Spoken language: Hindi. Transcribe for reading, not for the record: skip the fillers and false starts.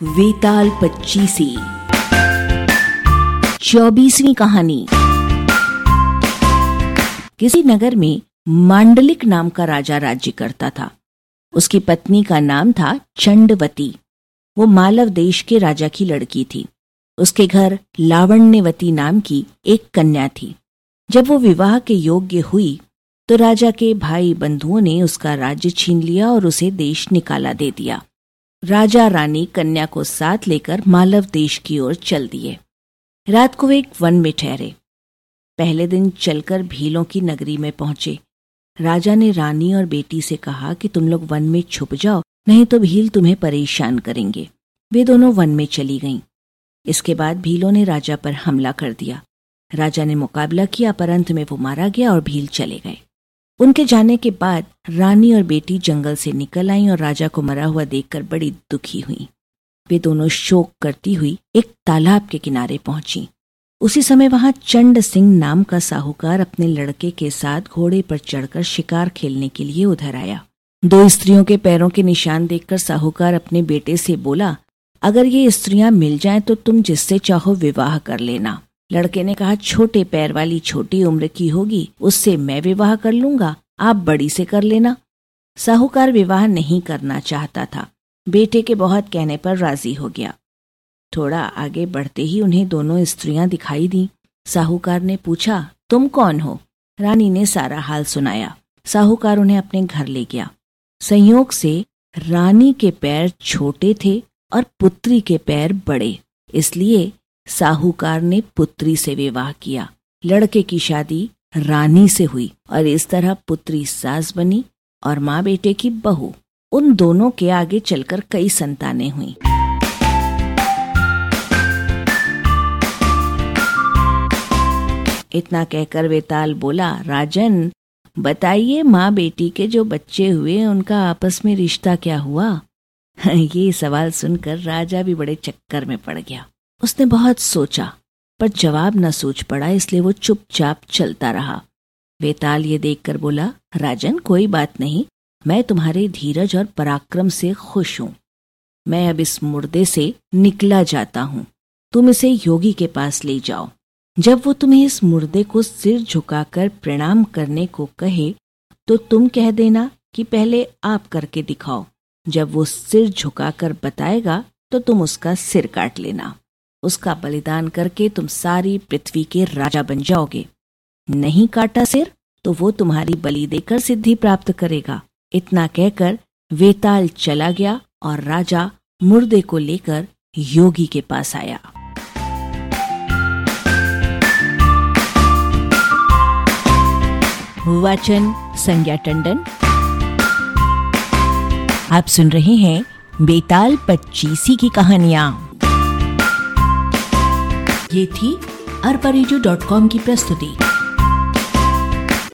वेताल पच्चीसी। 24वीं कहानी। किसी नगर में मांडलिक नाम का राजा राज्य करता था। उसकी पत्नी का नाम था चंडवती। वो मालव देश के राजा की लड़की थी। उसके घर लावण्यवती नाम की एक कन्या थी। जब वो विवाह के योग्य हुई तो राजा के भाई बंधुओं ने उसका राज्य छीन लिया और उसे देश निकाला दे दिया। राजा रानी कन्या को साथ लेकर मालव देश की ओर चल दिए। रात को एक वन में ठहरे। पहले दिन चलकर भीलों की नगरी में पहुंचे। राजा ने रानी और बेटी से कहा कि तुम लोग वन में छुप जाओ, नहीं तो भील तुम्हें परेशान करेंगे। वे दोनों वन में चली गईं। इसके बाद भीलों ने राजा पर हमला कर दिया। राजा ने मुकाबला किया, पर अंत में वो मारा गया और भील चले गए। उनके जाने के बाद रानी और बेटी जंगल से निकल आईं और राजा को मरा हुआ देखकर बड़ी दुखी हुई। वे दोनों शोक करती हुई एक तालाब के किनारे पहुंची। उसी समय वहां चंड सिंह नाम का साहूकार अपने लड़के के साथ घोड़े पर चढ़कर शिकार खेलने के लिए उधर आया। 2 स्त्रियों के पैरों के निशान देखकर साहूकार अपने बेटे से बोला, अगर ये स्त्रियां मिल जाएं तो तुम जिससे चाहो विवाह कर लेना। लड़के ने कहा, छोटे पैर वाली छोटी उम्र की होगी, उससे मैं विवाह कर लूंगा, आप बड़ी से कर लेना। साहूकार विवाह नहीं करना चाहता था। बेटे के बहुत कहने पर राजी हो गया। थोड़ा आगे बढ़ते ही उन्हें दोनों स्त्रियां दिखाई दी। साहूकार ने पूछा, तुम कौन हो? रानी ने सारा हाल सुनाया। साहूकार उन्हें अपने घर ले गया। संयोग से रानी के पैर छोटे थे और पुत्री के पैर बड़े, इसलिए साहूकार ने पुत्री से विवाह किया। लड़के की शादी रानी से हुई और इस तरह पुत्री सास बनी और माँ बेटे की बहू। उन दोनों के आगे चलकर कई संतानें हुईं। इतना कहकर वेताल बोला, राजन बताइए, माँ बेटी के जो बच्चे हुए उनका आपस में रिश्ता क्या हुआ? ये सवाल सुनकर राजा भी बड़े चक्कर में पड़ गया। उसने बहुत सोचा पर जवाब न सूझ पड़ा, इसलिए वो चुपचाप चलता रहा। वेताल ये देखकर बोला, राजन कोई बात नहीं, मैं तुम्हारे धीरज और पराक्रम से खुश हूं। मैं अब इस मुर्दे से निकला जाता हूं। तुम इसे योगी के पास ले जाओ। जब वो तुम्हें इस मुर्दे को सिर झुकाकर प्रणाम करने को कहे तो तुम कह देना कि पहले आप करके दिखाओ। जब वो सिर झुकाकर बताएगा तो तुम उसका सिर काट लेना। उसका बलिदान करके तुम सारी पृथ्वी के राजा बन जाओगे। नहीं काटा सिर तो वो तुम्हारी बलि देकर सिद्धि प्राप्त करेगा। इतना कहकर वेताल चला गया और राजा मुर्दे को लेकर योगी के पास आया। वाचन संज्ञा टंडन। आप सुन रहे हैं वेताल पच्चीसी की कहानियां। ये थी arparejo.com की प्रस्तुति।